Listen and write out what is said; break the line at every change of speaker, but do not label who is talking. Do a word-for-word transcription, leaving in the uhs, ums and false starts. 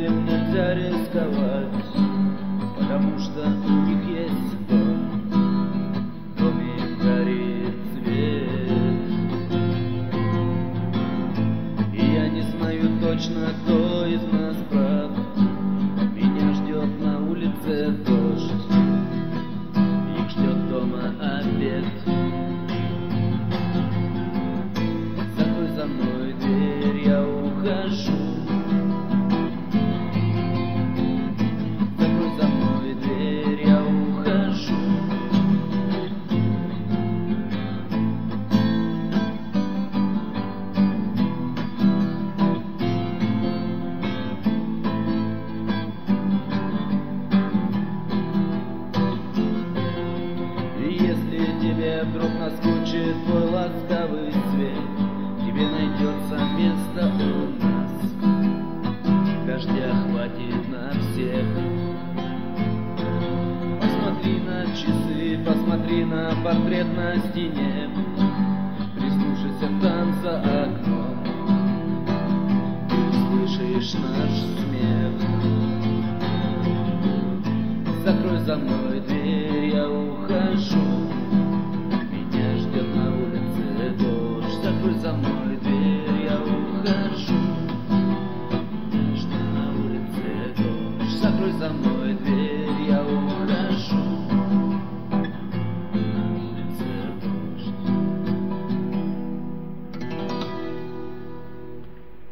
им нельзя рисковать, потому что у них есть дом, в доме горит свет. И я не знаю точно, кто из нас прав. Меня ждет на улице дождь, их ждет дома обед. Закрой за мной дверь, я ухожу. Закрой за мной дверь, я ухожу. И если тебе вдруг наскучит твой ласковый свет, тебе найдется место у нас, дождя хватит на всех. Посмотри на часы, посмотри на портрет на стене, прислушайся там за окном, ты услышишь наш смех. Закрой за мной дверь, я ухожу. Меня ждет на улице дождь. Закрой за мной дверь, я ухожу. Меня ждет на улице дождь. Закрой за мной дверь, я ухожу.